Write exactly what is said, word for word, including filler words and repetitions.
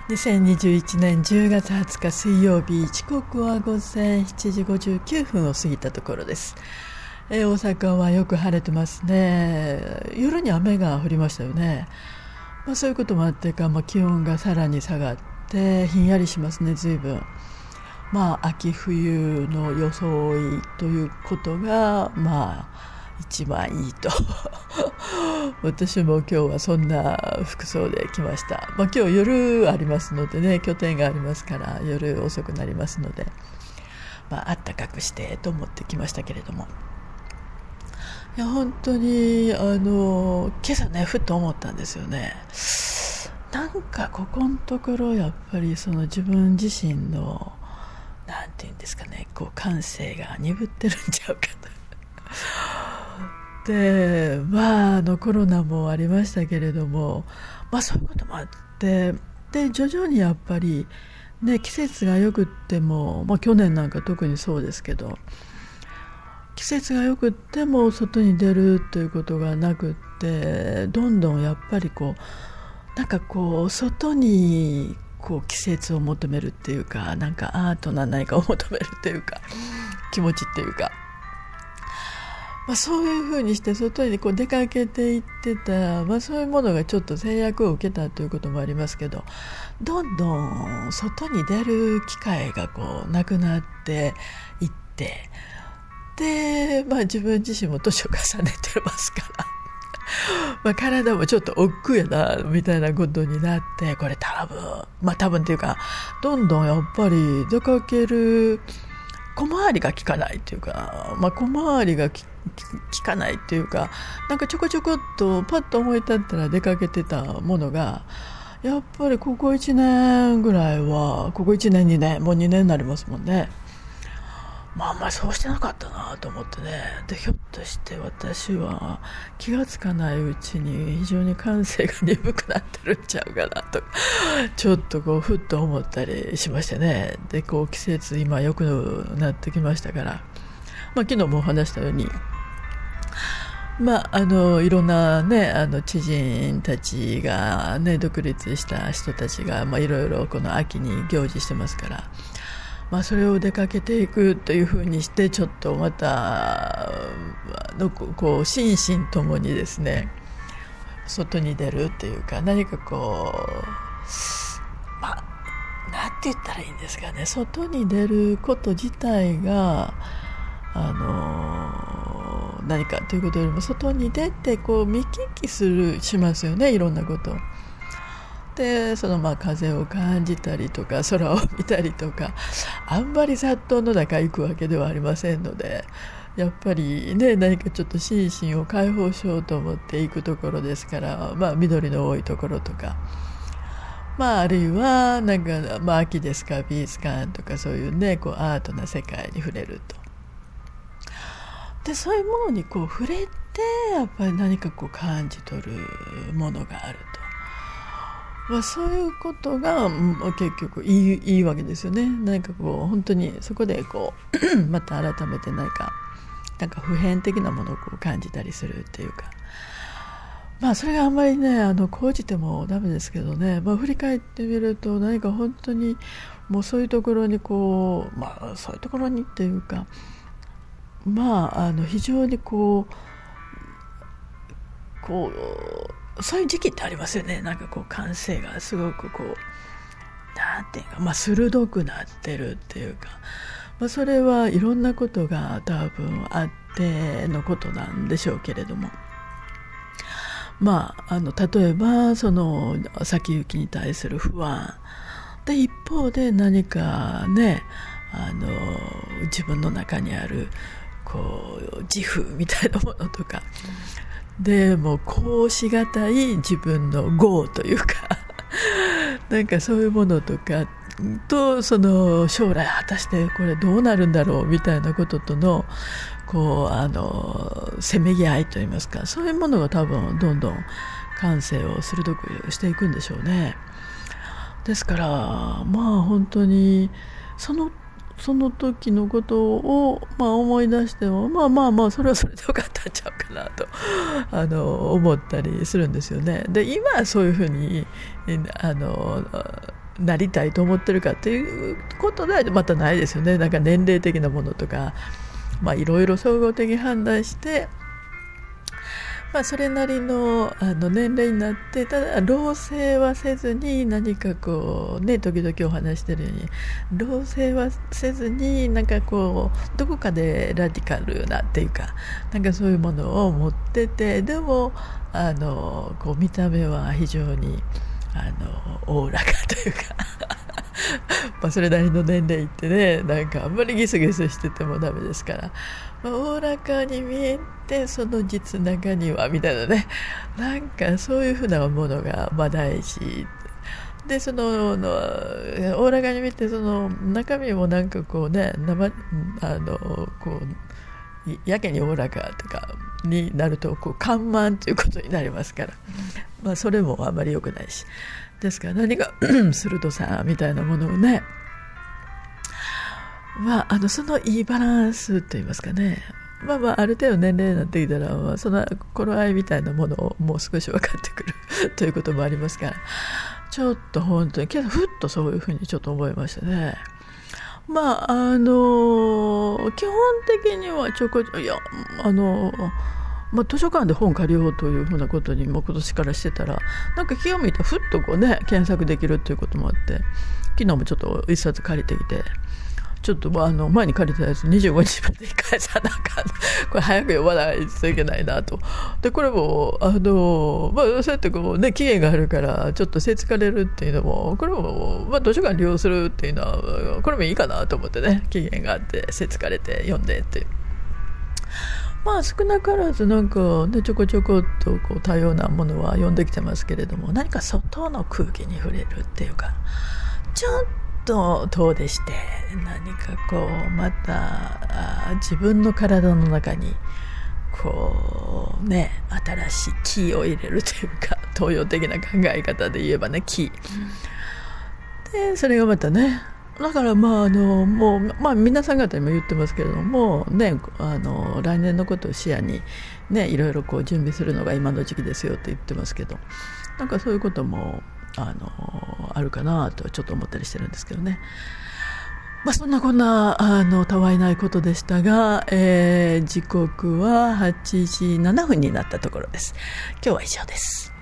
にせんにじゅういちねんじゅうがつはつか水曜日、時刻は午前しちじごじゅうきゅうふんを過ぎたところです。えー、大阪はよく晴れてますね。夜に雨が降りましたよね。まあ、そういうこともあってか、まあ、気温がさらに下がってひんやりしますね。随分まあ秋冬の装いということがまあ一番いいと私も今日はそんな服装で来ました。まあ、今日夜ありますのでね、拠点がありますから夜遅くなりますので、まあ暖かくしてと思ってきましたけれども、いや本当にあの今朝ねふと思ったんですよね。なんかここのところやっぱりその自分自身のなんていうんですかね、こう感性が鈍ってるんちゃうかとで、まあ、あのコロナもありましたけれども、まあ、そういうこともあってで徐々にやっぱり、ね、季節がよくっても、まあ、去年なんか特にそうですけど、季節がよくっても外に出るということがなくって、どんどんやっぱりこうなんかこう外にこう季節を求めるっていうか、なんかアートな何かを求めるっていうか、気持ちっていうか、まあ、そういうふうにして外にこう出かけていってた、まあ、そういうものがちょっと制約を受けたということもありますけど、どんどん外に出る機会がこうなくなっていって、で、まあ、自分自身も年を重ねてますからまあ体もちょっと億劫やなみたいなことになって、これ多分まあ多分っていうか、どんどんやっぱり出かける小回りが効かないっていうか、まあ、小回りが効かないっていうか、なんかちょこちょこっとパッと思い立ったら出かけてたものが、やっぱりここいちねんぐらいは、ここいちねんにねんもうにねんになりますもんね。まああんまりそうしてなかったなと思ってね。でひょっとして私は気がつかないうちに非常に感性が鈍くなってるんちゃうかなとちょっとこうふっと思ったりしましてね。でこう季節今良くなってきましたから、まあ、昨日もお話したように、まあ、あのいろんな、ね、あの知人たちが、ね、独立した人たちが、まあ、いろいろこの秋に行事してますから、まあ、それを出かけていくというふうにして、ちょっとまたのこう心身ともにですね、外に出るっていうか、何かこう、まあなんて言ったらいいんですかね、外に出ること自体があの何かということよりも、外に出てこう見聞きするしますよね、いろんなことで、そのまあ風を感じたりとか空を見たりとか、あんまり殺到の中行くわけではありませんので、やっぱりね、何かちょっと心身を解放しようと思って行くところですから、まあ緑の多いところとか、まああるいはなんか、まあ秋ですか、美術館とかそういうね、こうアートな世界に触れると、でそういうものにこう触れて、やっぱり何かこう感じ取るものがあると、まあ、そういうことが結局いい、いいわけですよね。何かこう本当にそこでこうまた改めて何かなんか普遍的なものをこう感じたりするっていうか、まあそれがあんまりねあの講じてもダメですけどね、まあ、振り返ってみると何か本当にもうそういうところにこう、まあそういうところにっていうか、まああの非常にこうこうそういう時期ってありますよね。なんかこう感性がすごくこうなんていうか、まあ、鋭くなってるっていうか、まあ、それはいろんなことが多分あってのことなんでしょうけれども、まあ、あの例えばその先行きに対する不安で、一方で何かね、あの自分の中にあるこう自負みたいなものとかでもこうしがたい自分の業というかなんかそういうものとかと、その将来果たしてこれどうなるんだろうみたいなこととのこうあのせめぎ合いといいますか、そういうものが多分どんどん感性を鋭くしていくんでしょうね。ですからまあ本当にそのその時のことを、まあ、思い出しても、まあまあまあそれはそれでよかったんちゃうかなとあの思ったりするんですよね。で今はそういうふうにあのなりたいと思ってるかっていうことではまたないですよね。なんか年齢的なものとか、まあ、いろいろ総合的に判断して、まあ、それなり の, あの年齢になって、ただ老成はせずに、何かこうね、時々お話してるように老成はせずに、なんかこうどこかでラディカルなっていうか、なんかそういうものを持ってて、でもあのこう見た目は非常にあのおおらかというかまあそれなりの年齢いってね、なんかあんまりギスギスしててもダメですから、まあ、おおらかに見えて、その実中にはみたいなね、なんかそういうふうなものがまあ大事で、そののおおらかに見て、その中身もなんかこうね、生あのこうやけにおおらかとかになると、こう緩慢ということになりますから、まあ、それもあまり良くないし、ですから何か鋭さみたいなものをね、まあ、あのそのいいバランスといいますかね、まあまあある程度年齢になってきたら、まあ、その頃合いみたいなものをもう少し分かってくるということもありますから、ちょっと本当にけどふっとそういうふうにちょっと思いましたね。まああの基本的にはちょこちょいやあのまあ、図書館で本借りようというふうなことにも今年からしてたら、なんか気を見てふっとこうね検索できるということもあって、昨日もちょっと一冊借りてきて、ちょっとあの前に借りたやつにじゅうごにちまでに返さなあかん、これ早く読まないといけないなと。でこれもあの、まあ、そうやってこう、ね、期限があるからちょっとせっつかれるっていうのも、これも、まあ、図書館利用するっていうのはこれもいいかなと思ってね、期限があってせっつかれて読んでっていう、まあ少なからずなんか、ね、ちょこちょこっとこう多様なものは読んできてますけれども、何か外の空気に触れるっていうか、ちょっと遠出して、何かこうまた自分の体の中にこうね、新しい気を入れるというか、東洋的な考え方で言えばね、気で、それがまたね、だからまああのもう、まあ、皆さん方にも言ってますけれども、ね、あの来年のことを視野に、ね、いろいろこう準備するのが今の時期ですよって言ってますけど、なんかそういうことも あのあるかなとちょっと思ったりしてるんですけどね。まあ、そんなこんなあのたわいないことでしたが、えー、時刻ははちじななふんになったところです。今日は以上です。